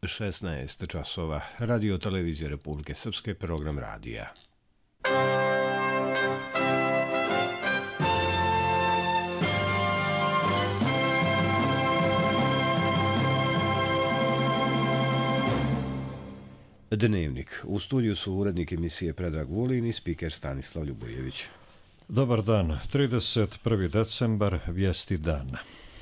16 časova. Radio Televizije Republike Srpske, program radija. Dnevnik. U studiju su urednik emisije Predrag Vulin i spiker Stanislav Ljubojević. Dobar dan. 31. decembar, vijesti dana.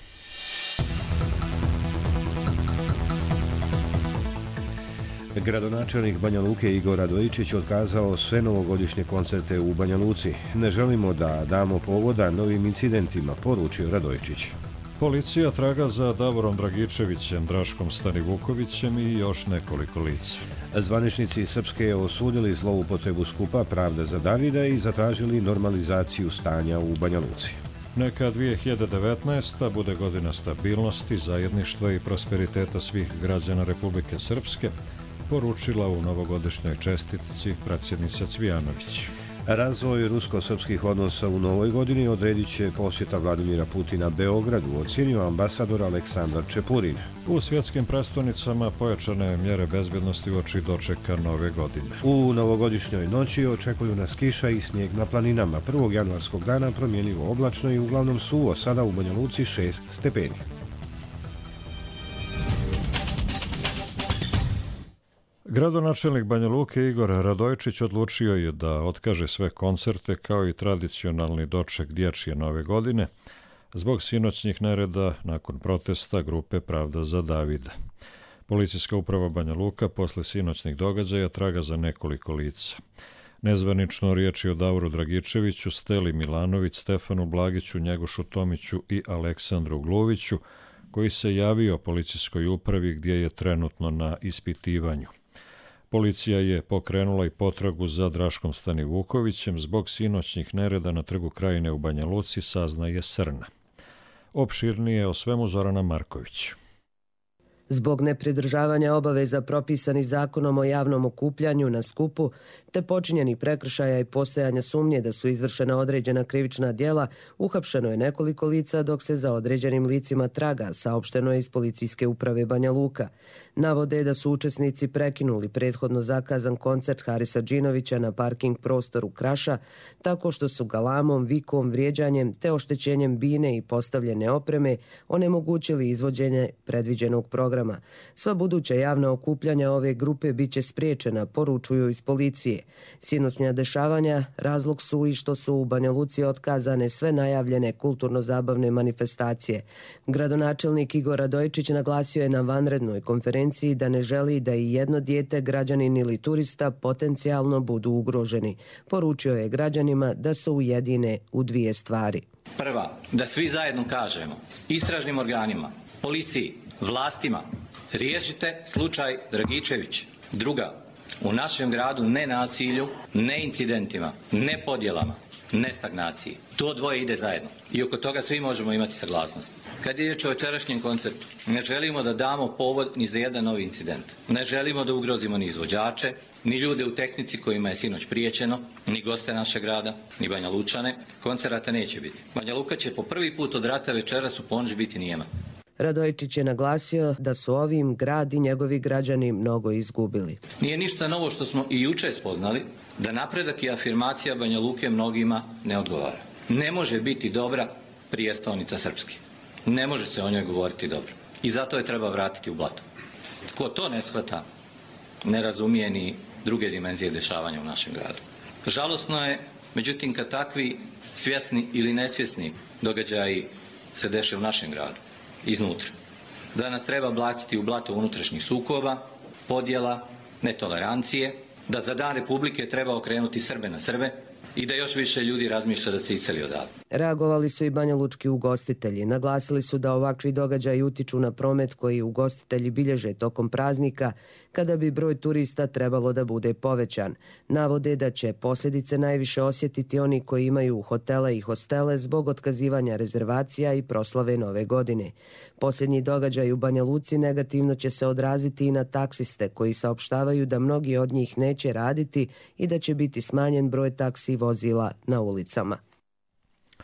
Gradonačelnik Banja Luke Igor Radojičić otkazao sve novogodišnje koncerte u Banja Luci. Ne želimo da damo povoda novim incidentima, poručio Radojičić. Policija traga za Davorom Dragičevićem, Draškom Stanivukovićem i još nekoliko lica. Zvaničnici Srpske osudili zloupotrebu skupa Pravda za Davida i zatražili normalizaciju stanja u Banja Luci. Neka 2019. bude godina stabilnosti, zajedništva i prosperiteta svih građana Republike Srpske, poručila u novogodišnjoj čestitci predsjednica Cvijanović. Razvoj rusko-srpskih odnosa u novoj godini odredit će posjeta Vladimira Putina Beogradu, ocjenio ambasador Aleksandar Čepurin. U svjetskim prestolnicama pojačane mjere bezbjednosti uoči dočeka nove godine. U novogodišnjoj noći očekuju nas kiša i snijeg na planinama. 1. januarskog dana promjenjivo oblačno i uglavnom suvo, sada u Banja Luci 6 stepeni. Gradonačelnik Banja Luke Igor Radojičić odlučio je da otkaže sve koncerte kao i tradicionalni doček dječje nove godine zbog sinoćnjih nereda nakon protesta grupe Pravda za Davida. Policijska uprava Banja Luka posle sinoćnih događaja traga za nekoliko lica. Nezvanično riječ je o Davoru Dragičeviću, Steli Milanović, Stefanu Blagiću, Njegošu Tomiću i Aleksandru Gluviću, koji se javio policijskoj upravi gdje je trenutno na ispitivanju. Policija je pokrenula i potragu za Draškom Stanivukovićem zbog sinoćnih nereda na Trgu Krajine u Banja Luci, saznaje Srna. Opširnije o svemu Zorana Marković. Zbog nepridržavanja obaveza propisanih zakonom o javnom okupljanju na skupu, te počinjenih prekršaja i postojanja sumnje da su izvršena određena krivična djela, uhapšeno je nekoliko lica dok se za određenim licima traga, saopšteno je iz policijske uprave Banja Luka. Navode da su učesnici prekinuli prethodno zakazan koncert Harisa Džinovića na parking prostoru Kraša, tako što su galamom, vikom, vrijeđanjem te oštećenjem bine i postavljene opreme onemogućili izvođenje predviđenog programa. Sva buduća javna okupljanja ove grupe bit će spriječena, poručuju iz policije. Sinoćnja dešavanja razlog su i što su u Banja Luci otkazane sve najavljene kulturno-zabavne manifestacije. Gradonačelnik Igor Radojičić naglasio je na vanrednoj konferenciji da ne želi da i jedno dijete, građanin ili turista potencijalno budu ugroženi. Poručio je građanima da se ujedine u dvije stvari. Prva, da svi zajedno kažemo istražnim organima, policiji, vlastima, riješite slučaj Dragičević. Druga, u našem gradu ne nasilju, ne incidentima, ne podjelama, ne stagnaciji. To dvoje ide zajedno i oko toga svi možemo imati saglasnost. Kad je riječ o večerašnjem koncertu, ne želimo da damo povod ni za jedan novi incident. Ne želimo da ugrozimo ni izvođače, ni ljude u tehnici kojima je sinoć prijećeno, ni goste našeg grada, ni Banja Lučane. Koncerata neće biti. Banja Luka će po prvi put od rata večeras u ponoć biti nijema. Radojičić je naglasio da su ovim grad i njegovi građani mnogo izgubili. Nije ništa novo što smo i jučer spoznali, da napredak i afirmacija Banja Luke mnogima ne odgovara. Ne može biti dobra prijestolnica Srpske. Ne može se o njoj govoriti dobro. I zato je treba vratiti u blato. Ko to ne shvata, ne razumije ni druge dimenzije dešavanja u našem gradu. Žalosno je, međutim, kad takvi svjesni ili nesvjesni događaji se dešaju u našem gradu, iznutra. Da nas treba baciti u blato unutrašnjih sukoba, podjela, netolerancije, da za Dan Republike treba okrenuti Srbe na Srbe i da još više ljudi razmišlja da se iseli odavde. Reagovali su i banjalučki ugostitelji. Naglasili su da ovakvi događaji utiču na promet koji ugostitelji bilježe tokom praznika, kada bi broj turista trebalo da bude povećan. Navode da će posljedice najviše osjetiti oni koji imaju hotele i hostele zbog otkazivanja rezervacija i proslave nove godine. Posljednji događaj u Banja Luci negativno će se odraziti i na taksiste koji saopštavaju da mnogi od njih neće raditi i da će biti smanjen broj taksi vozila na ulicama.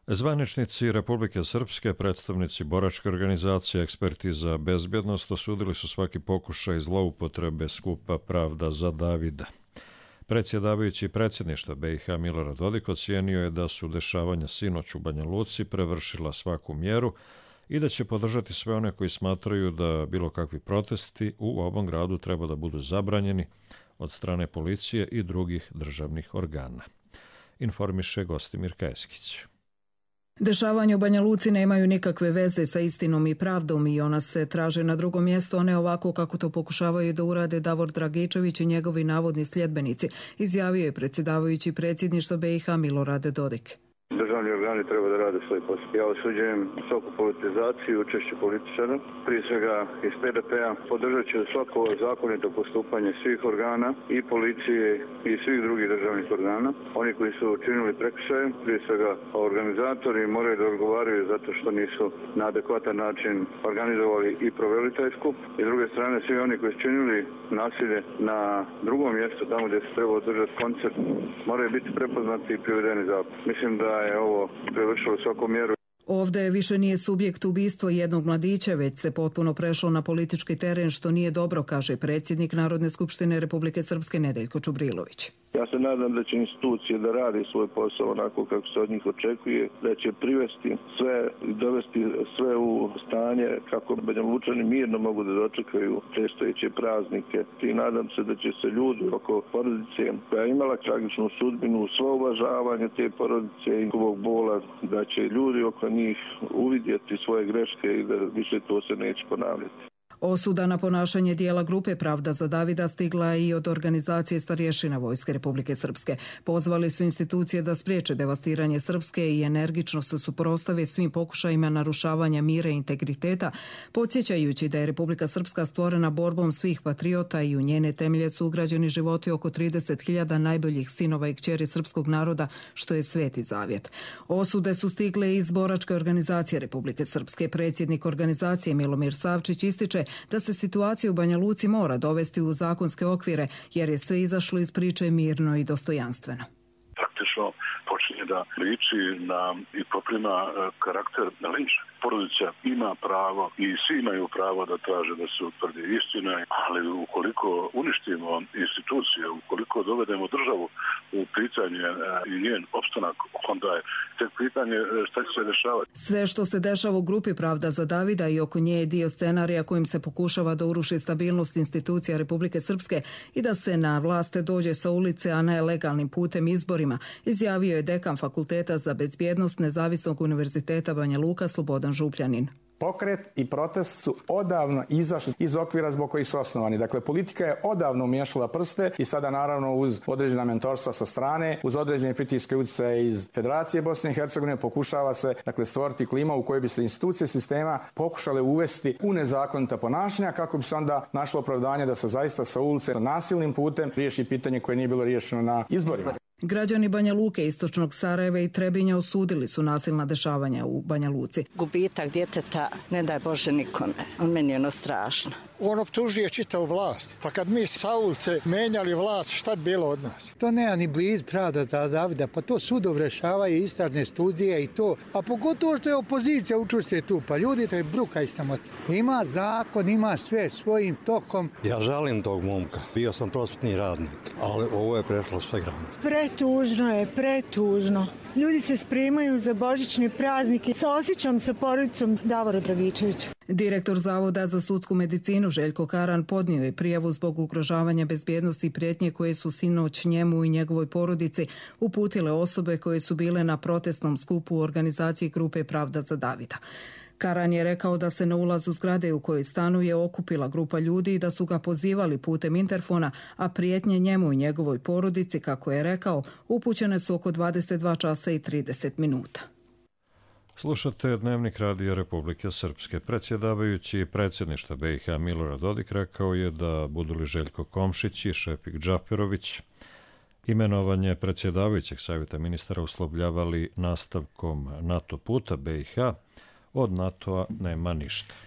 Zvaničnici Republike Srpske, predstavnici boračke organizacije, eksperti za bezbjednost osudili su svaki pokušaj zloupotrebe skupa Pravda za Davida. Predsjedavajući predsjedništva BiH Milorad Dodik ocijenio je da su dešavanja sinoć u Banja Luci prevršila svaku mjeru i da će podržati sve one koji smatraju da bilo kakvi protesti u ovom gradu treba da budu zabranjeni od strane policije i drugih državnih organa. Informiše Gostimir Kajeskić. Dešavanja u Banja Luci nemaju nikakve veze sa istinom i pravdom i ona se traže na drugo mjesto, a ne ovako kako to pokušavaju da urade Davor Dragičević i njegovi navodni sljedbenici, izjavio je predsjedavajući predsjedništva BiH Milorad Dodik. Državni organi treba da rade svoj posao. Ja osuđujem svaku politizaciju i učešće političara, prije svega iz PDP-a. Podržat ću svako zakonito postupanje svih organa i policije i svih drugih državnih organa. Oni koji su učinili prekršaje, prije svega organizatori, moraju da odgovaraju zato što nisu na adekvatan način organizovali i proveli taj skup. I s druge strane, svi oni koji su činili nasilje na drugom mjestu, tamo gdje se treba održati koncert, moraju biti prepoznati i privedeni zakon. Mislim da je ovo prevršilo svaku mjeru. Ovdje više nije subjekt ubistvo jednog mladića, već se potpuno prešlo na politički teren, što nije dobro, kaže predsjednik Narodne skupštine Republike Srpske Nedeljko Čubrilović. Ja se nadam da će institucije da radi svoj posao onako kako se od njih očekuje, da će privesti sve i dovesti sve u stanje kako Banja Lučani mirno mogu da dočekaju predstojeće praznike. I nadam se da će se ljudi oko porodice koja je imala tragičnu sudbinu, svo uvažavanje te porodice i njihovog bola, da će ljudi oko njih uvidjeti svoje greške i da više to se neće ponavljati. Osuda na ponašanje dijela grupe Pravda za Davida stigla je i od organizacije starješina Vojske Republike Srpske. Pozvali su institucije da spriječe devastiranje Srpske i energično se suprotstave svim pokušajima narušavanja mira i integriteta, podsjećajući da je Republika Srpska stvorena borbom svih patriota i u njene temelje su ugrađeni životi oko 30.000 najboljih sinova i kćeri srpskog naroda, što je Sveti zavjet. Osude su stigle iz boračke organizacije Republike Srpske. Predsjednik organizacije Milomir Savčić ističe da se situacija u Banja Luci mora dovesti u zakonske okvire, jer je sve izašlo iz priče mirno i dostojanstveno. Praktično počinje da liči na i poprima karakter linča. Porodica ima pravo i svi imaju pravo da traže da se utvrdi istina, ali ukoliko uništimo institucije, ukoliko dovedemo državu u pitanje i njen opstanak, onda je tek pitanje šta će se dešavati. Sve što se dešava u grupi Pravda za Davida i oko nje je dio scenarija kojim se pokušava da uruši stabilnost institucija Republike Srpske i da se na vlast dođe sa ulice, a ne legalnim putem izborima, izjavio je dekan Fakulteta za bezbjednost Nezavisnog univerziteta Banja Luka Slobodan Župljanin. Pokret i protest su odavno izašli iz okvira zbog kojih su osnovani. Dakle, politika je odavno umiješala prste i sada naravno uz određena mentorstva sa strane, uz određene pritiske utjecaje iz Federacije Bosne i Hercegovine pokušava se stvoriti klima u kojoj bi se institucije sistema pokušale uvesti u nezakonita ponašanja kako bi se onda našlo opravdanje da se zaista sa ulice nasilnim putem riješi pitanje koje nije bilo riješeno na izborima. Građani Banja Luke, istočnog Sarajeva i Trebinja osudili su nasilna dešavanja u Banja Luci. Gubitak djeteta, ne daj Bože nikome, on meni je strašno. On optužuje čitavu vlast, pa kad mi sa ulice menjali vlast, šta bi bilo od nas? To nema ni blizu Pravda za Davida, pa to sudov rešavaju istražne studije i to, a pogotovo što je opozicija učestvuje tu, pa ljudi te bruka istamati. Ima zakon, ima sve svojim tokom. Ja žalim tog momka, bio sam prosvetni radnik, ali ovo je prešlo sve granice. Pretužno je, pretužno. Ljudi se spremaju za božićne praznike. Saosjećam sa porodicom Davora Dragičevića. Direktor Zavoda za sudsku medicinu Željko Karan podnio je prijavu zbog ugrožavanja bezbjednosti i prijetnje koje su sinoć njemu i njegovoj porodici uputile osobe koje su bile na protestnom skupu u organizaciji grupe Pravda za Davida. Karan je rekao da se na ulazu zgrade u kojoj stanuje okupila grupa ljudi i da su ga pozivali putem interfona, a prijetnje njemu i njegovoj porodici, kako je rekao, upućene su oko 22 časa i 30 minuta. Slušate Dnevnik Radija Republike Srpske. Predsjedavajući predsjedništva BiH Milorad Dodik rekao je da budu li Željko Komšić i Šefik Džaperović imenovanje predsjedavajućeg savjeta ministara uslovljavali nastavkom NATO puta BiH, od NATO-a nema ništa.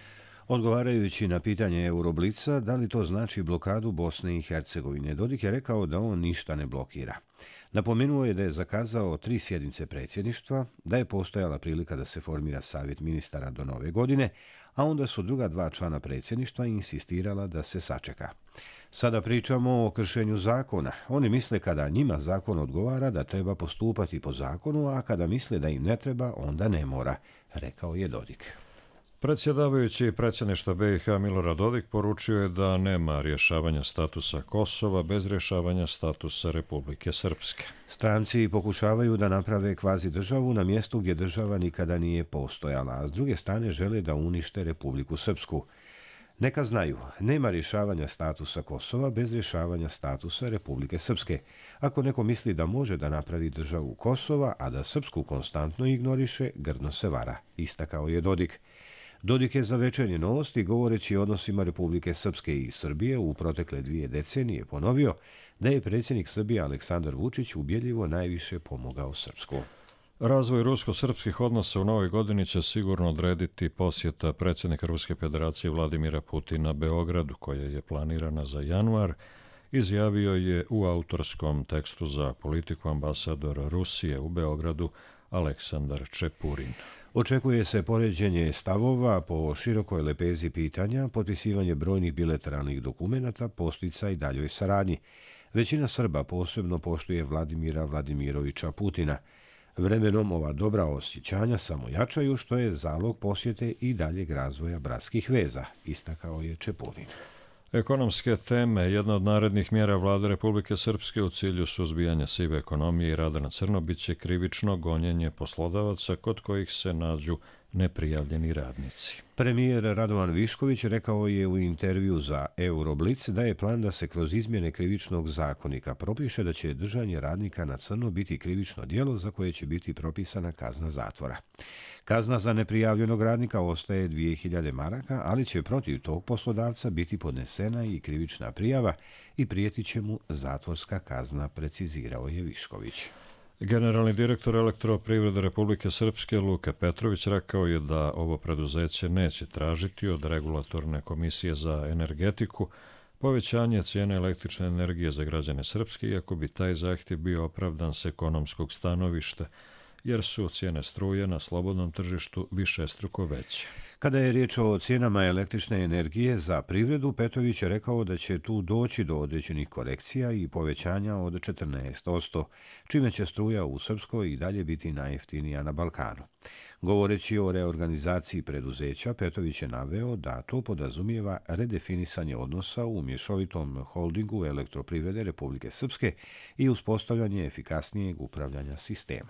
Odgovarajući na pitanje Euroblica da li to znači blokadu Bosne i Hercegovine, Dodik je rekao da on ništa ne blokira. Napomenuo je da je zakazao 3 sjednice predsjedništva, da je postojala prilika da se formira savjet ministara do nove godine, a onda su druga 2 člana predsjedništva insistirala da se sačeka. Sada pričamo o kršenju zakona. Oni misle kada njima zakon odgovara da treba postupati po zakonu, a kada misle da im ne treba, onda ne mora, rekao je Dodik. Predsjedavajući predsjedništva BiH Milorad Dodik poručio je da nema rješavanja statusa Kosova bez rješavanja statusa Republike Srpske. Stranci pokušavaju da naprave kvazi državu na mjestu gdje država nikada nije postojala, a s druge strane žele da unište Republiku Srpsku. Neka znaju, nema rješavanja statusa Kosova bez rješavanja statusa Republike Srpske. Ako neko misli da može da napravi državu Kosova, a da Srpsku konstantno ignoriše, grdno se vara, istakao je Dodik. Dodik je za Večernje novosti, govoreći o odnosima Republike Srpske i Srbije u protekle 2 decenije, ponovio da je predsjednik Srbije Aleksandar Vučić ubjedljivo najviše pomogao Srpsku. Razvoj rusko-srpskih odnosa u novoj godini će sigurno odrediti posjeta predsjednika Ruske federacije Vladimira Putina Beogradu, koja je planirana za januar, izjavio je u autorskom tekstu za Politiku ambasador Rusije u Beogradu Aleksandar Čepurin. Očekuje se poređenje stavova po širokoj lepezi pitanja, potpisivanje brojnih bilateralnih dokumenata, posticaj daljoj saradnji. Većina Srba posebno poštuje Vladimira Vladimirovića Putina. Vremenom ova dobra osjećanja samo jačaju, što je zalog posjete i daljeg razvoja bratskih veza, istakao je Čepurin. Ekonomske teme. Jedna od narednih mjera Vlade Republike Srpske u cilju suzbijanja sive ekonomije i rada na crno biće krivično gonjenje poslodavaca kod kojih se nađu neprijavljeni radnici. Premijer Radovan Višković rekao je u intervju za Euroblic da je plan da se kroz izmjene krivičnog zakonika propiše da će držanje radnika na crno biti krivično djelo za koje će biti propisana kazna zatvora. Kazna za neprijavljenog radnika ostaje 2000 maraka, ali će protiv tog poslodavca biti podnesena i krivična prijava i prijeti će mu zatvorska kazna, precizirao je Višković. Generalni direktor Elektroprivrede Republike Srpske Luka Petrović rekao je da ovo preduzeće neće tražiti od Regulatorne komisije za energetiku povećanje cijene električne energije za građane Srpske, iako bi taj zahtjev bio opravdan s ekonomskog stanovišta, jer su cijene struje na slobodnom tržištu višestruko veće. Kada je riječ o cijenama električne energije za privredu, Petrović je rekao da će tu doći do određenih korekcija i povećanja od 14%, čime će struja u Srpskoj i dalje biti najjeftinija na Balkanu. Govoreći o reorganizaciji preduzeća, Petrović je naveo da to podrazumijeva redefinisanje odnosa u mješovitom holdingu Elektroprivrede Republike Srpske i uspostavljanje efikasnijeg upravljanja sistema.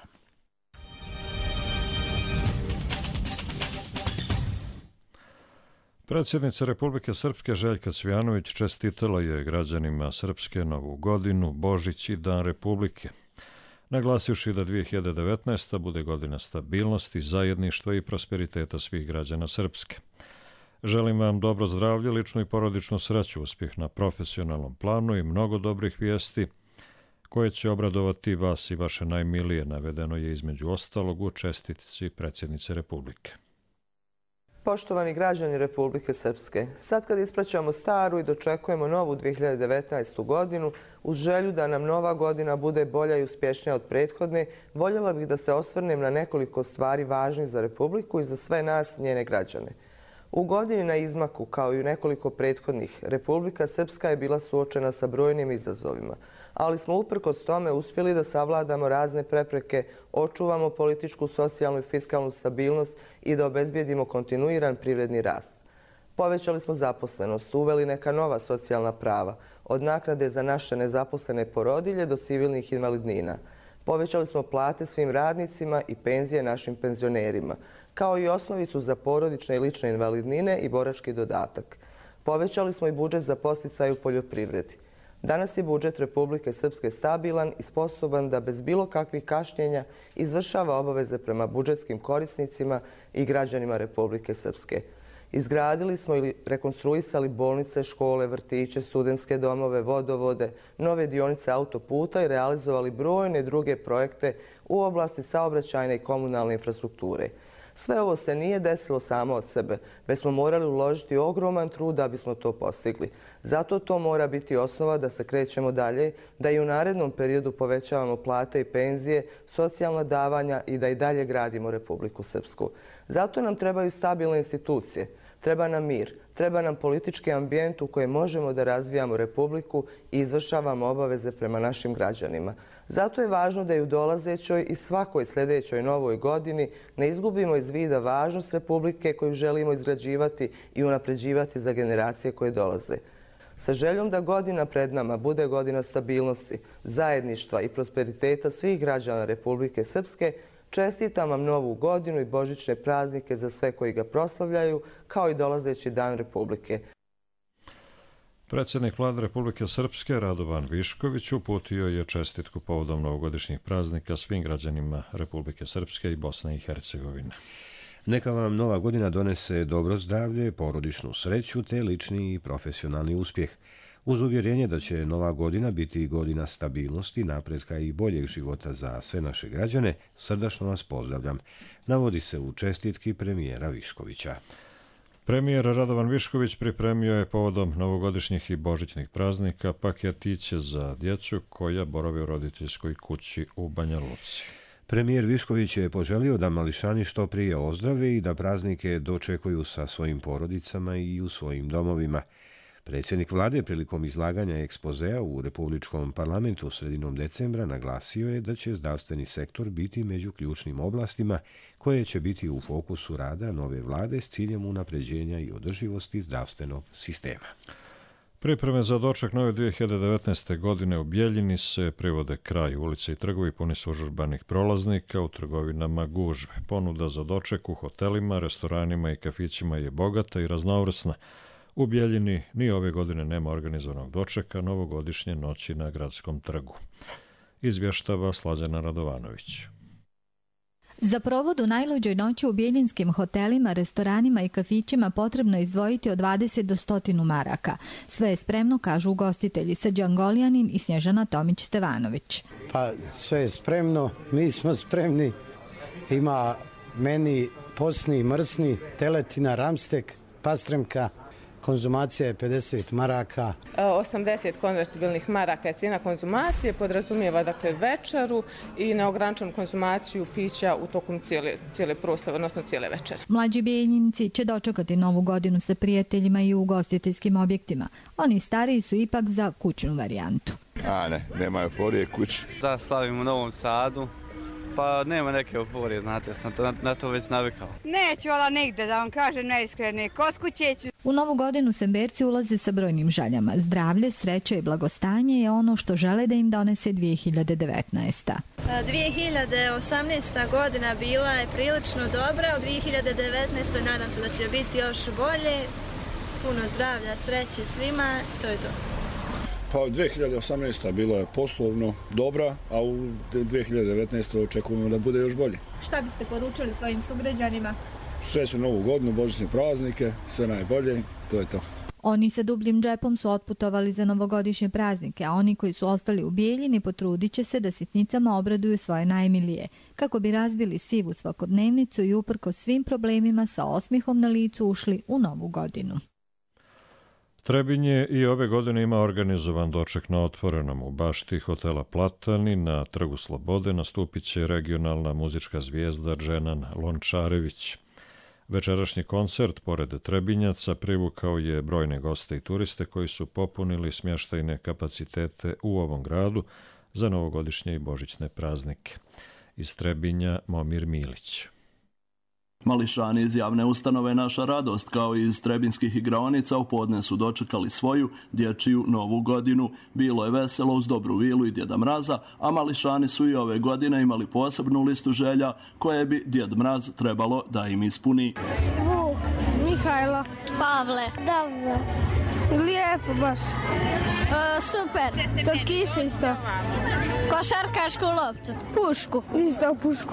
Predsjednica Republike Srpske Željka Cvijanović čestitala je građanima Srpske Novu godinu, Božić i Dan Republike, naglasivši da 2019. bude godina stabilnosti, zajedništva i prosperiteta svih građana Srpske. Želim vam dobro zdravlje, ličnu i porodičnu sreću, uspjeh na profesionalnom planu i mnogo dobrih vijesti koje će obradovati vas i vaše najmilije, navedeno je između ostalog u čestitci predsjednice Republike. Poštovani građani Republike Srpske, sad kad ispraćamo staru i dočekujemo novu 2019. godinu, uz želju da nam nova godina bude bolja i uspješnija od prethodne, voljela bih da se osvrnem na nekoliko stvari važnih za Republiku i za sve nas, njene građane. U godini na izmaku, kao i u nekoliko prethodnih, Republika Srpska je bila suočena sa brojnim izazovima, ali smo uprkos tome uspjeli da savladamo razne prepreke, očuvamo političku, socijalnu i fiskalnu stabilnost i da obezbijedimo kontinuiran privredni rast. Povećali smo zaposlenost, uveli neka nova socijalna prava, od naknade za naše nezaposlene porodilje do civilnih invalidnina. Povećali smo plate svim radnicima i penzije našim penzionerima, kao i osnovicu za porodične i lične invalidnine i borački dodatak. Povećali smo i budžet za podsticaj u poljoprivredi. Danas je budžet Republike Srpske stabilan i sposoban da bez bilo kakvih kašnjenja izvršava obaveze prema budžetskim korisnicima i građanima Republike Srpske. Izgradili smo ili rekonstruisali bolnice, škole, vrtiće, studentske domove, vodovode, nove dionice autoputa i realizovali brojne druge projekte u oblasti saobraćajne i komunalne infrastrukture. Sve ovo se nije desilo samo od sebe, već smo morali uložiti ogroman trud da bismo to postigli. Zato to mora biti osnova da se krećemo dalje, da i u narednom periodu povećavamo plate i penzije, socijalna davanja i da i dalje gradimo Republiku Srpsku. Zato nam trebaju stabilne institucije, treba nam mir, treba nam politički ambijent u kojem možemo da razvijamo Republiku i izvršavamo obaveze prema našim građanima. Zato je važno da i u dolazećoj i svakoj sljedećoj novoj godini ne izgubimo iz vida važnost Republike koju želimo izgrađivati i unapređivati za generacije koje dolaze. Sa željom da godina pred nama bude godina stabilnosti, zajedništva i prosperiteta svih građana Republike Srpske, čestitam vam novu godinu i božićne praznike za sve koji ga proslavljaju, kao i dolazeći dan Republike. Predsjednik Vlade Republike Srpske Radovan Višković uputio je čestitku povodom novogodišnjih praznika svim građanima Republike Srpske i Bosne i Hercegovine. Neka vam nova godina donese dobro zdravlje, porodičnu sreću te lični i profesionalni uspjeh. Uz uvjerenje da će nova godina biti godina stabilnosti, napretka i boljeg života za sve naše građane, srdačno vas pozdravljam. Navodi se u čestitki premijera Viškovića. Premijer Radovan Višković pripremio je povodom novogodišnjih i božićnih praznika paketiće za djecu koja borave u roditeljskoj kući u Banja Luci. Premijer Višković je poželio da mališani što prije ozdrave i da praznike dočekuju sa svojim porodicama i u svojim domovima. Predsjednik vlade prilikom izlaganja ekspozea u Republičkom parlamentu sredinom decembra naglasio je da će zdravstveni sektor biti među ključnim oblastima koje će biti u fokusu rada nove vlade s ciljem unapređenja i održivosti zdravstvenog sistema. Pripreme za doček nove 2019. godine u Bjeljini se privode kraju. Ulice i trgovi puni su užurbanih prolaznika, u trgovinama gužve. Ponuda za doček u hotelima, restoranima i kafićima je bogata i raznovrsna. U Bjeljini ni ove godine nema organizovanog dočeka novogodišnje noći na Gradskom trgu. Izvještava Slađana Radovanović. Za provod u najluđoj noći u bjeljinskim hotelima, restoranima i kafićima potrebno je izdvojiti od 20 do 100 maraka. Sve je spremno, kažu ugostitelji Srđan Goljanin i Snježana Tomić-Stevanović. Pa sve je spremno, mi smo spremni. Ima meni posni, mrsni, teletina, ramstek, pastremka. Konzumacija je 50 maraka. 80 konvertibilnih maraka je cijena konzumacije, podrazumijeva dakle večeru i neograničenu konzumaciju pića u tokom cijele proslave, odnosno cijele večere. Mlađi Bjeljinci će dočekati novu godinu sa prijateljima i u ugostiteljskim objektima. Oni stariji su ipak za kućnu varijantu. Nema euforije kući. Da slavimo u Novom Sadu. Pa nema neke euforije, znate, sam na to već navikao. Neću nigde, da vam kažem neiskreni, kod kuće ću. U novu godinu Semberci ulaze sa brojnim željama. Zdravlje, sreća i blagostanje je ono što žele da im donese 2019. 2018. godina bila je prilično dobra, u 2019. nadam se da će biti još bolje. Puno zdravlja, sreće svima, to je to. Pa 2018. bila je poslovno dobra, a u 2019. očekujemo da bude još bolje. Šta biste poručili svojim sugrađanima? Srećnu novu godinu, božićne praznike, sve najbolje, to je to. Oni sa dubljim džepom su otputovali za novogodišnje praznike, a oni koji su ostali u Bijeljini potrudit će se da sitnicama obraduju svoje najmilije, kako bi razbili sivu svakodnevnicu i uprkos svim problemima sa osmihom na licu ušli u novu godinu. Trebinje i ove godine ima organizovan doček na otvorenom. U bašti hotela Platani na Trgu Slobode nastupit će regionalna muzička zvijezda Dženan Lončarević. Večerašnji koncert, pored Trebinjaca, privukao je brojne goste i turiste koji su popunili smještajne kapacitete u ovom gradu za novogodišnje i božićne praznike. Iz Trebinja Momir Milić. Mališani iz javne ustanove Naša radost kao i iz trebinskih igraonica u podne su dočekali svoju dječju novu godinu. Bilo je veselo uz dobru vilu i Djeda Mraza, a mališani su i ove godine imali posebnu listu želja koje bi Djed Mraz trebalo da im ispuni. Vuk, Mihajlo, Pavle, Davor. Lijepo baš. Super. Slatkiše isto. Košarkašku loptu. Pušku. Isto pušku.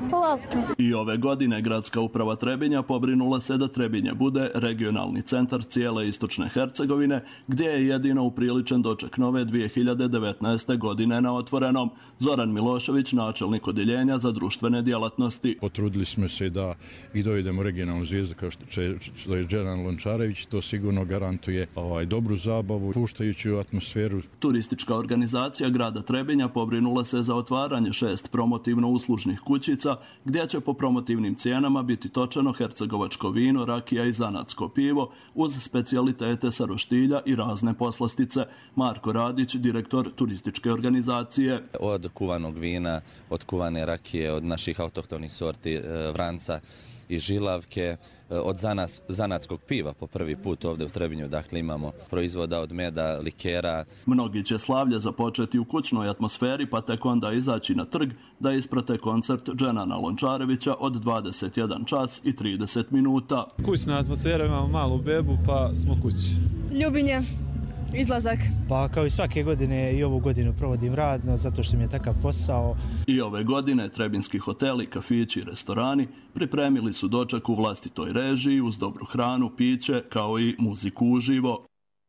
Loptu. I ove godine gradska uprava Trebinja pobrinula se da Trebinje bude regionalni centar cijele istočne Hercegovine, gdje je jedino upriličen doček nove 2019. godine na otvorenom. Zoran Milošević, načelnik odjeljenja za društvene djelatnosti. Potrudili smo se da i dovedemo regionalnu zvijezdu kao što je Đeran Lončarević. To sigurno garantuje dobru zabavu, puštajuću atmosferu. Turistička organizacija grada Trebinja pobrinula se za otvaranje 6 promotivno-uslužnih kućica, gdje će po promotivnim cijenama biti točeno hercegovačko vino, rakija i zanatsko pivo, uz specijalitete sa roštilja i razne poslastice. Marko Radić, direktor turističke organizacije. Od kuvanog vina, od kuvane rakije, od naših autohtonih sorti vranca i žilavke, od zanatskog piva po prvi put ovdje u Trebinju. Dakle, imamo proizvoda od meda, likera. Mnogi će slavlje započeti u kućnoj atmosferi, pa tek onda izaći na trg da isprate koncert Dženana Lončarevića od 21 čas i 30 minuta. Kućna atmosfera, imamo malu bebu, pa smo kući. Ljubinje. Izlazak. Pa kao i svake godine i ovu godinu provodim radno zato što mi je takav posao. I ove godine trebinski hoteli, kafići i restorani pripremili su doček u vlastitoj režiji uz dobru hranu, piće kao i muziku uživo.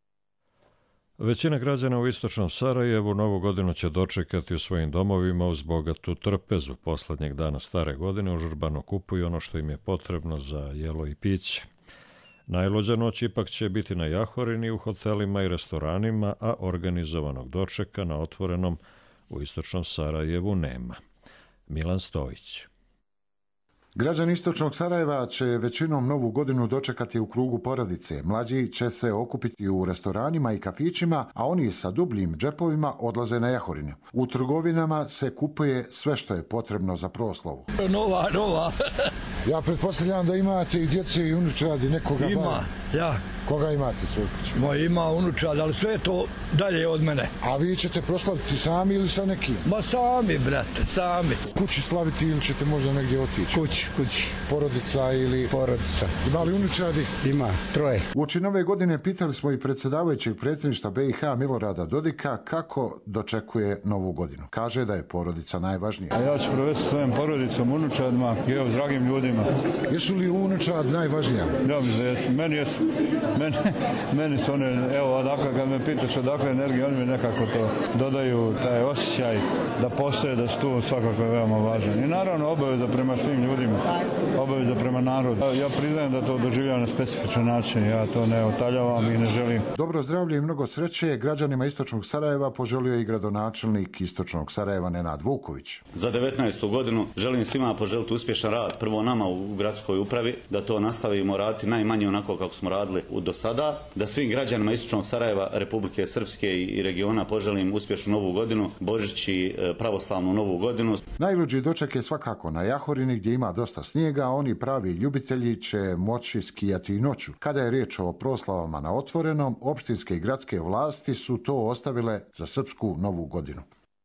Većina građana u istočnom Sarajevu Novu godinu će dočekati u svojim domovima uz bogatu trpezu. Poslednjeg dana stare godine užurbano kupuju ono što im je potrebno za jelo i piće. Najluđa noć ipak će biti na Jahorini, u hotelima i restoranima, a organizovanog dočeka na otvorenom u istočnom Sarajevu nema. Milan Stojić. Građani istočnog Sarajeva će većinom Novu godinu dočekati u krugu porodice. Mlađi će se okupiti u restoranima i kafićima, a oni sa dubljim džepovima odlaze na Jahorinu. U trgovinama se kupuje sve što je potrebno za proslavu. Nova. Ja pretpostavljam da imate i djece i unučadi nekoga. Ima, ja. Koga imate svoj kući? Ima unučad, ali sve to dalje od mene. A vi ćete proslaviti sami ili sa nekim? Ma sami, brate, sami. Kući slaviti ili ćete možda negdje otići? Kući. Porodica ili... Porodica. Ima li unučadi? Ima, 3. Uoči nove godine pitali smo i predsjedavajućeg predsjedništva BiH Milorada Dodika kako dočekuje Novu godinu. Kaže da je porodica najvažnija. A ja ću provesti svojom porodicom, unučadima i evo dragim ljudima. Jesu li unučad najvažnija? Ja mislim da jesu. Meni jesu. Meni su one, evo, odakle, kad me pitaš odakle energije, oni mi nekako to dodaju, taj osjećaj da postoje, da su tu svakako je veoma važan. I naravno obaveza prema svim ljudima, obaveza prema narodu. Ja priznajem da to doživljavam na specifičan način, ja to ne otaljavam i ne želim. Dobro zdravlje i mnogo sreće građanima istočnog Sarajeva poželio i gradonačelnik istočnog Sarajeva Nenad Vuković. Za 19. godinu želim svima poželiti uspješan rad, prvo nama u gradskoj upravi, da to nastavimo raditi najmanje onako kako smo radili do sada, da svim građanima istočnog Sarajeva, Republike Srpske i regiona poželim uspješnu Novu godinu, Božić i pravoslavnu Novu godinu. Najluđi doček je svakako na Jahorini gdje ima dosta snijega, a oni pravi ljubitelji će moći skijati i noću. Kada je riječ o proslavama na otvorenom, opštinske i gradske vlasti su to ostavile za srpsku Novu godinu.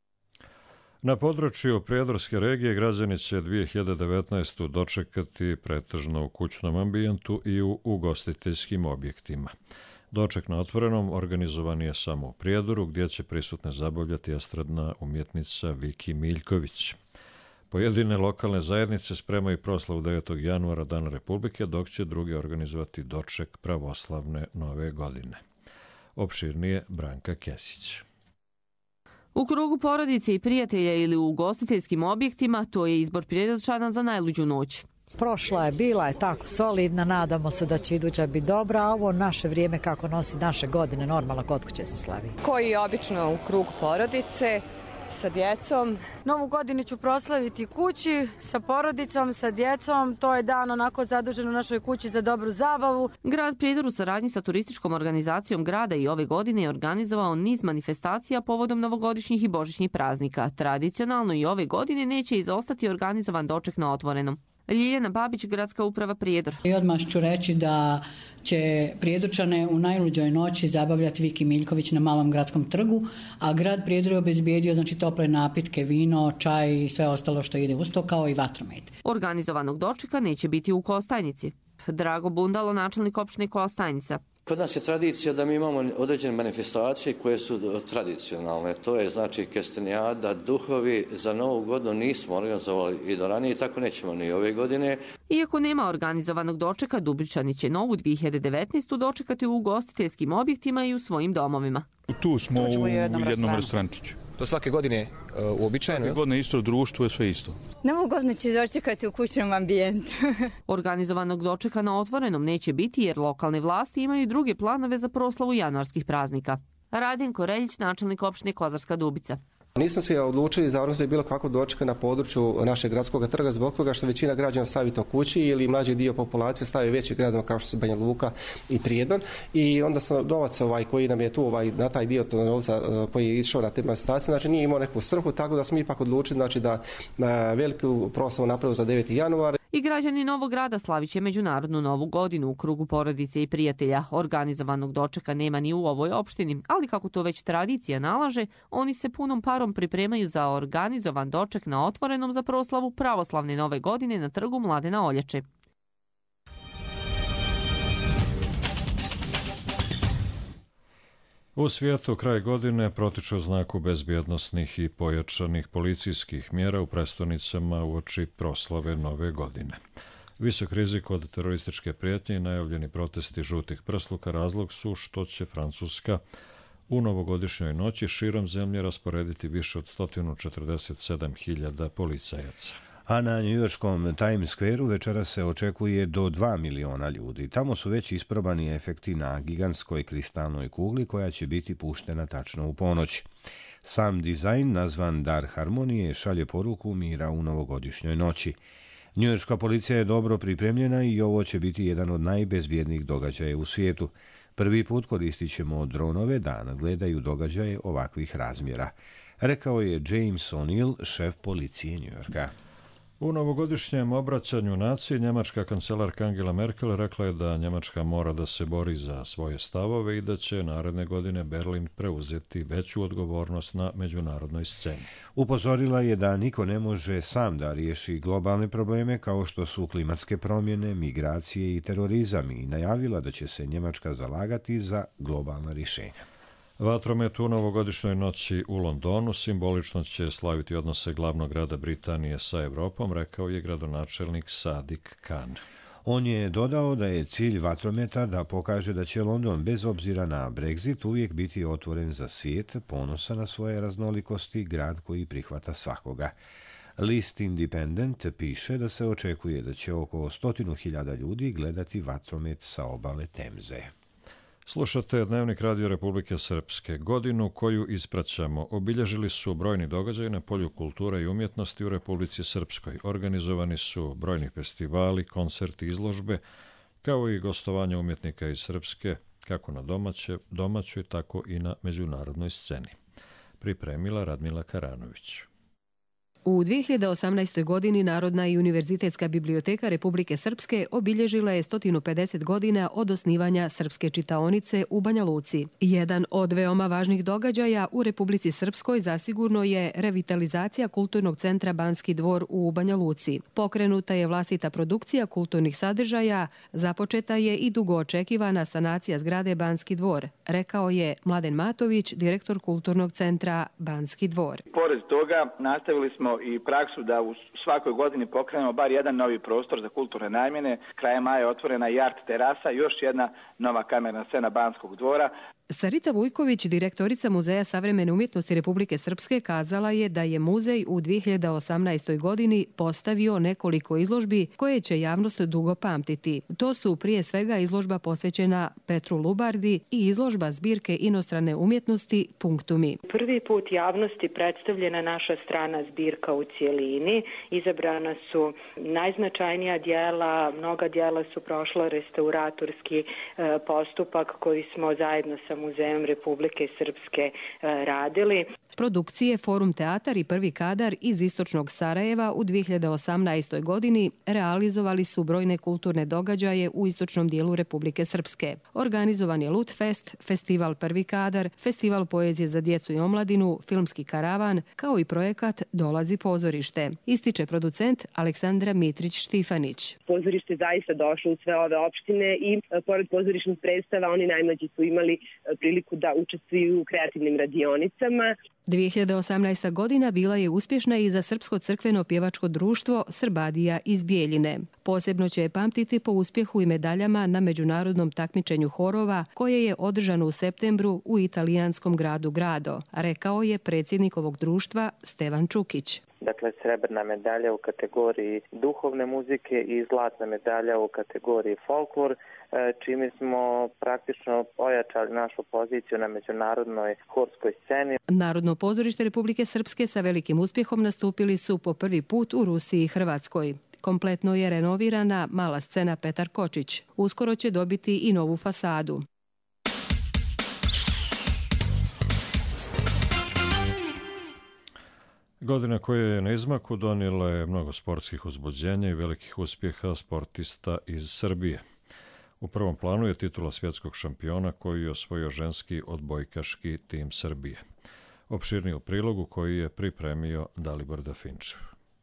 Na području Prijedorske regije građani će 2019. dočekati pretežno u kućnom ambijentu i u ugostiteljskim objektima. Doček na otvorenom organizovan je samo u Prijedoru, gdje će prisutne zabavljati estradna umjetnica Viki Miljković. Pojedine lokalne zajednice spremaju proslavu 9. januara Dana Republike, dok će drugi organizovati doček pravoslavne Nove godine. Opširnije Branka Kesić. U krugu porodice i prijatelja ili u ugostiteljskim objektima to je izbor Prijedorčana za najluđu noć. Prošla je, bila je tako solidna, nadamo se da će iduća biti dobra, a ovo naše vrijeme kako nosi naše godine, normalno kod kuće se slavi. Koji je obično u krugu porodice, sa djecom. Novu godinu ću proslaviti kući, sa porodicom, sa djecom. To je dan onako zadužen u našoj kući za dobru zabavu. Grad Prijedor u saradnji sa turističkom organizacijom grada i ove godine je organizovao niz manifestacija povodom novogodišnjih i božićnih praznika. Tradicionalno i ove godine neće izostati organizovan doček na otvorenom. Ljiljana Babić, gradska uprava Prijedor. I odmah ću reći da će Prijedorčane u najluđoj noći zabavljati Viki Miljković na Malom gradskom trgu, a grad Prijedor je obezbijedio tople napitke, vino, čaj i sve ostalo što ide uz to, kao i vatromet. Organizovanog dočeka neće biti u Kostajnici. Drago Bundalo, načelnik opštine Kostajnica. Kod nas je tradicija da mi imamo određene manifestacije koje su tradicionalne. To je znači kestenijada, duhovi. Za Novu godinu nismo organizovali i do ranije, tako nećemo ni ove godine. Iako nema organizovanog dočeka, Dubričani će novu 2019. dočekati u ugostiteljskim objektima i u svojim domovima. Tu smo u jednom restorančiću. To svake godine uobičajeno? Svake godine isto, društvo je sve isto. Novu godinu će dočekati u kućnom ambijentu. Organizovanog dočeka na otvorenom neće biti jer lokalne vlasti imaju druge planove za proslavu januarskih praznika. Radenko Reljić, načelnik opštine Kozarska Dubica. Nismo se odlučili za organizam bilo kako dočeka na području našeg gradskog trga zbog toga što većina građana stavi to kući ili mlađi dio populacije stavi veći gradova kao što su Banja Luka i Prijedor i onda sam novac koji nam je tu na taj dio novca koji je išao na te manifestacije, znači nije imao neku svrhu, tako da smo ipak odlučili znači da veliku proslavu napravimo za 9. januar. I građani Novog Grada slavit će međunarodnu novu godinu u krugu porodice i prijatelja. Organizovanog dočeka nema ni u ovoj opštini, ali kako to već tradicija nalaže, oni se punom parom pripremaju za organizovan doček na otvorenom za proslavu pravoslavne nove godine na trgu Mladena Oljače. U svijetu kraj godine protiče u znaku bezbjednosnih i pojačanih policijskih mjera u prestonicama uoči proslave nove godine. Visok rizik od terorističke prijetnje i najavljeni protesti žutih prsluka razlog su što će Francuska u novogodišnjoj noći širom zemlje rasporediti više od 147.000 policajaca. A na njujorškom Times Square-u večera se očekuje do 2 miliona ljudi. Tamo su već isprobani efekti na gigantskoj kristalnoj kugli koja će biti puštena tačno u ponoć. Sam dizajn, nazvan Dar harmonije, šalje poruku mira u novogodišnjoj noći. Njujorška policija je dobro pripremljena i ovo će biti jedan od najbezbjednijih događaja u svijetu. Prvi put koristit ćemo dronove da nadgledaju događaje ovakvih razmjera, rekao je James O'Neill, šef policije Njujorka. U novogodišnjem obraćanju naciji njemačka kancelarka Angela Merkel rekla je da Njemačka mora da se bori za svoje stavove i da će naredne godine Berlin preuzeti veću odgovornost na međunarodnoj sceni. Upozorila je da niko ne može sam da riješi globalne probleme kao što su klimatske promjene, migracije i terorizam i najavila da će se Njemačka zalagati za globalna rješenja. Vatromet u novogodišnjoj noći u Londonu simbolično će slaviti odnose glavnog grada Britanije sa Evropom, rekao je gradonačelnik Sadik Khan. On je dodao da je cilj vatrometa da pokaže da će London bez obzira na Brexit uvijek biti otvoren za svijet, ponosan na svoje raznolikosti, grad koji prihvata svakoga. List Independent piše da se očekuje da će oko 100.000 ljudi gledati vatromet sa obale Temze. Slušate Dnevnik Radio Republike Srpske. Godinu koju ispraćamo obilježili su brojni događaji na polju kulture i umjetnosti u Republici Srpskoj. Organizovani su brojni festivali, koncerti, izložbe, kao i gostovanja umjetnika iz Srpske, kako na domaćoj, tako i na međunarodnoj sceni. Pripremila Radmila Karanović. U 2018. godini Narodna i univerzitetska biblioteka Republike Srpske obilježila je 150 godina od osnivanja Srpske čitaonice u Banja Luci. Jedan od veoma važnih događaja u Republici Srpskoj zasigurno je revitalizacija kulturnog centra Banski dvor u Banja Luci. Pokrenuta je vlastita produkcija kulturnih sadržaja, započeta je i dugo očekivana sanacija zgrade Banski dvor, rekao je Mladen Matović, direktor kulturnog centra Banski dvor. Pored toga nastavili smo i praksu da u svakoj godini pokrenemo bar jedan novi prostor za kulturne namjene. Krajem maja je otvorena i art terasa, još jedna nova kamerna scena Banskog dvora. Sarita Vujković, direktorica Muzeja savremene umjetnosti Republike Srpske, kazala je da je muzej u 2018. godini postavio nekoliko izložbi koje će javnost dugo pamtiti. To su prije svega izložba posvećena Petru Lubardi i izložba zbirke inostrane umjetnosti Punktumi. Prvi put javnosti predstavljena naša strana zbirka u cijelini. Izabrana su najznačajnija djela, mnoga djela su prošla restauratorski postupak koji smo zajedno sa sa Muzejom Republike Srpske radili. Produkcije Forum teatar i Prvi kadar iz istočnog Sarajeva u 2018. godini realizovali su brojne kulturne događaje u istočnom dijelu Republike Srpske. Organizovan je Lutfest, festival Prvi kadar, festival poezije za djecu i omladinu, filmski karavan, kao i projekat Dolazi pozorište, ističe producent Aleksandra Mitrić-Štifanić. Pozorište zaista došlo u sve ove opštine i pored pozorišnih predstava oni najmlađi su imali priliku da učestvuju u kreativnim radionicama. 2018. godina bila je uspješna i za Srpsko crkveno pjevačko društvo Srbadija iz Bijeljine. Posebno će je pamtiti po uspjehu i medaljama na međunarodnom takmičenju horova koje je održano u septembru u italijanskom gradu Grado, rekao je predsjednik ovog društva Stevan Čukić. Dakle, srebrna medalja u kategoriji duhovne muzike i zlatna medalja u kategoriji folklor, čime smo praktično ojačali našu poziciju na međunarodnoj horskoj sceni. Narodno pozorište Republike Srpske sa velikim uspjehom nastupili su po prvi put u Rusiji i Hrvatskoj. Kompletno je renovirana mala scena Petar Kočić. Uskoro će dobiti i novu fasadu. Godina koja je na izmaku donijela je mnogo sportskih uzbuđenja i velikih uspjeha sportista iz Srbije. U prvom planu je titula svjetskog šampiona koju je osvojio ženski odbojkaški tim Srbije. Opširniji u prilogu koji je pripremio Dalibor Dafinčev.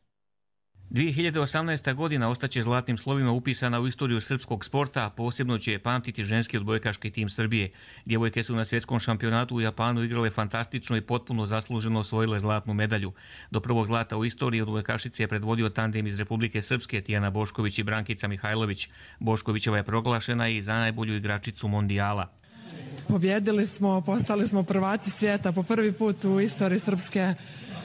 2018. godina ostaće zlatnim slovima upisana u istoriju srpskog sporta, a posebno će je pamtiti ženski odbojkaški tim Srbije. Djevojke su na svjetskom šampionatu u Japanu igrale fantastično i potpuno zasluženo osvojile zlatnu medalju. Do prvog zlata u istoriji odbojkašice je predvodio tandem iz Republike Srpske Tijana Bošković i Brankica Mihajlović. Boškovićeva je proglašena i za najbolju igračicu mondijala. Pobjedili smo, postali smo prvaci svijeta po prvi put u istoriji srpske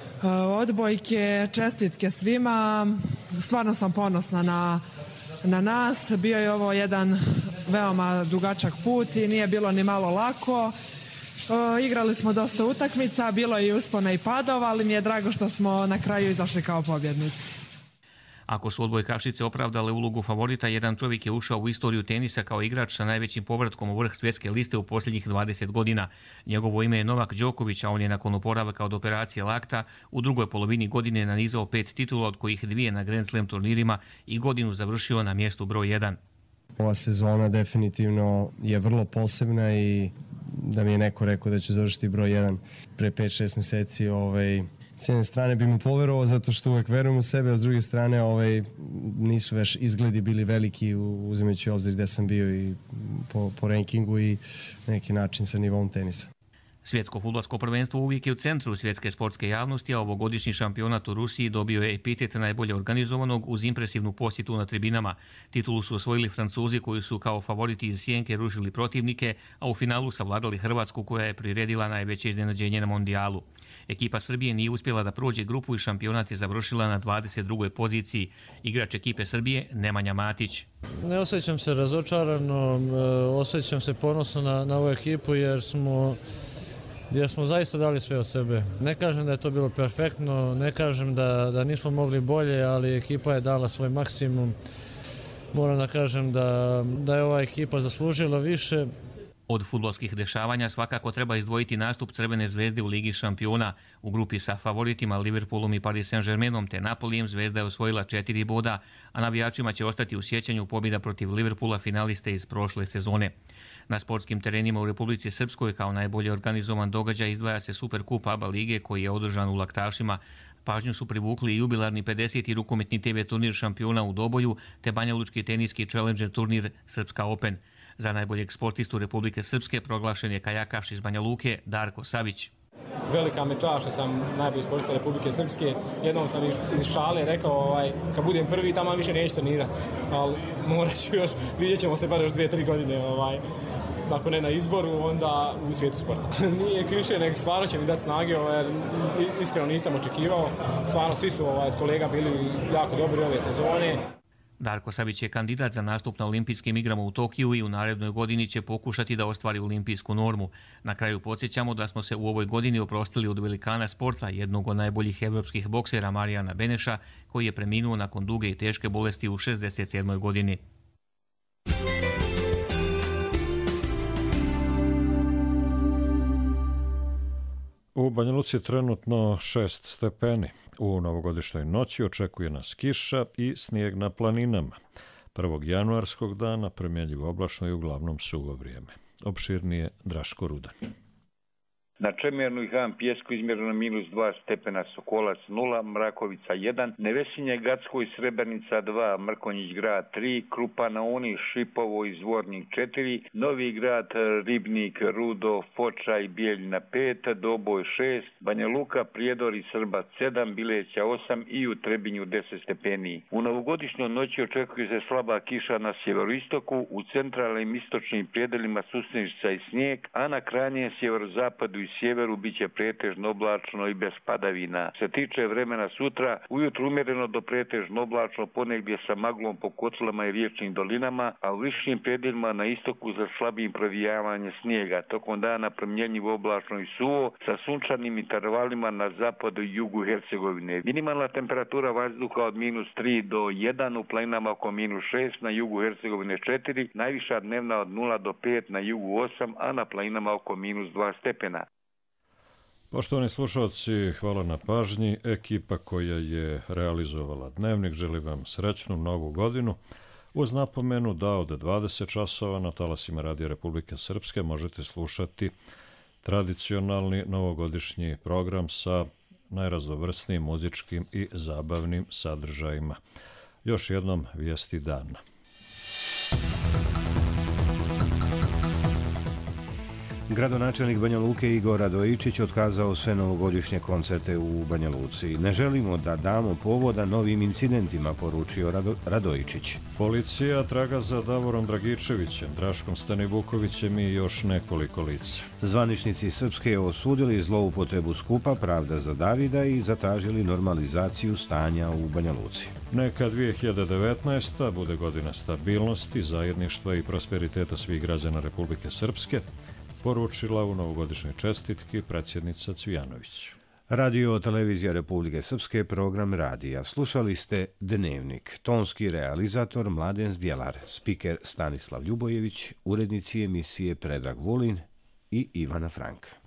odbojke. Čestitke svima, stvarno sam ponosna na nas. Bio je ovo jedan veoma dugačak put i nije bilo ni malo lako. Igrali smo dosta utakmica, bilo je i uspona i padova, ali mi je drago što smo na kraju izašli kao pobjednici. Ako su odbojkašice opravdale ulogu favorita, jedan čovjek je ušao u istoriju tenisa kao igrač sa najvećim povratkom u vrh svjetske liste u posljednjih 20 godina. Njegovo ime je Novak Đoković, a on je nakon oporavka od operacije lakta u drugoj polovini godine nanizao 5 titula, od kojih 2 na Grand Slam turnirima i godinu završio na mjestu broj 1. Ova sezona definitivno je vrlo posebna i da mi je neko rekao da će završiti broj 1 pre 5-6 mjeseci, s jedne strane bi mu poverovao zato što uvek verujem u sebe, a s druge strane nisu već izgledi bili veliki uzimajući obzir gde sam bio i po rankingu i neki način sa nivom tenisa. Svjetsko fudbalsko prvenstvo uvijek je u centru svjetske sportske javnosti, a ovogodišnji šampionat u Rusiji dobio je epitet najbolje organizovanog uz impresivnu posjetu na tribinama. Titulu su osvojili Francuzi koji su kao favoriti iz sjenke rušili protivnike, a u finalu savladali Hrvatsku koja je priredila najveće iznenađenje na mondijalu. Ekipa Srbije nije uspjela da prođe grupu i šampionat je završila na 22. poziciji. Igrač ekipe Srbije Nemanja Matić. Ne osjećam se razočarano, osjećam se ponosno na ovu ekipu jer smo zaista dali sve od sebe. Ne kažem da je to bilo perfektno, ne kažem da nismo mogli bolje, ali ekipa je dala svoj maksimum. Moram da kažem da je ova ekipa zaslužila više. Od fudbalskih dešavanja svakako treba izdvojiti nastup Crvene zvezde u Ligi šampiona. U grupi sa favoritima Liverpoolom i Paris Saint-Germainom te Napolijem Zvezda je osvojila 4 boda, a navijačima će ostati u sjećanju pobjeda protiv Liverpoola, finaliste iz prošle sezone. Na sportskim terenima u Republici Srpskoj kao najbolje organizovan događaj izdvaja se Superkup ABA lige koji je održan u Laktašima. Pažnju su privukli i jubilarni 50. rukometni TV turnir šampiona u Doboju te banjalučki teniski Challenger turnir Srpska Open. Za najboljeg sportistu Republike Srpske proglašen je kajakaš iz Banja Luke Darko Savić. Velika me čast što sam najbolji sportista Republike Srpske. Jednom sam iz šale rekao kad budem prvi tamo više neću trenirati, ali morat ću još, vidjet ćemo se bar još 2-3 godine. Ako ne na izboru, onda u svijetu sporta. Nije kliše, nego stvarno će mi dati snage, jer iskreno nisam očekivao. Stvarno svi su kolega bili jako dobri ove sezone. Darko Savić je kandidat za nastup na olimpijskim igrama u Tokiju i u narednoj godini će pokušati da ostvari olimpijsku normu. Na kraju podsjećamo da smo se u ovoj godini oprostili od velikana sporta, jednog od najboljih evropskih boksera Marijana Beneša, koji je preminuo nakon duge i teške bolesti u 67. godini. U Banja Luci trenutno 6 stepeni. U novogodišnjoj noći očekuje nas kiša i snijeg na planinama. 1. januarskog dana promjenjivo oblačno i uglavnom suvo vrijeme. Opširnije Draško Rudan. Na Čemernu i Han Pjesku izmjereno -2 stepena, Sokolac 0, Mrakovica 1, Nevesinje, Gacko i Srebrnica 2, Mrkonjić grad 3, Krupa na Uni, Šipovo i Zvornik 4, Novi grad, Ribnik, Rudo, Foča i Bijeljina 5, Doboj 6, Banja Luka, Prijedor i Srbac 7, Bileća 8 i u Trebinju 10 stepeni. U novogodišnjoj noći očekuje se slaba kiša na sjeveroistoku, u centralnim istočnim prijedelima susnižica i snijeg, a na krajnjem sjeverozapadu i sjeveru bit će pretežno oblačno i bez padavina. Se tiče vremena sutra, ujutru umjereno do pretežno oblačno, ponegdje sa maglom po kotlama i riječnim dolinama, a u višim predjelima na istoku za slabim provijavanje snijega. Tokom dana promjenjivo oblačno i suvo sa sunčanim intervalima na zapadu i jugu Hercegovine. Minimalna temperatura vazduha od -3 do 1, u planinama oko -6, na jugu Hercegovine 4, najviša dnevna od 0 do 5, na jugu 8, a na planinama oko -2 stepena. Poštovani slušalci, hvala na pažnji. Ekipa koja je realizovala Dnevnik želi vam srećnu novu godinu. Uz napomenu da od 20 časova na talasima Radija Republike Srpske možete slušati tradicionalni novogodišnji program sa najraznovrsnijim muzičkim i zabavnim sadržajima. Još jednom vijesti dana. Gradonačelnik Banja Luke Igor Radojičić otkazao sve novogodišnje koncerte u Banja Luci. Ne želimo da damo povoda novim incidentima, poručio Radojičić. Policija traga za Davorom Dragičevićem, Draškom Stanivukovićem i još nekoliko lica. Zvaničnici Srpske osudili zloupotrebu skupa Pravda za Davida i zatražili normalizaciju stanja u Banja Luci. Neka 2019. bude godina stabilnosti, zajedništva i prosperiteta svih građana Republike Srpske, poručila u novogodišnjoj čestitki predsjednica Cvijanović. Radio Televizija Republike Srpske, program radija. Slušali ste Dnevnik. Tonski realizator Mladen Zdjelar, spiker Stanislav Ljubojević, urednici emisije Predrag Vulin i Ivana Frank.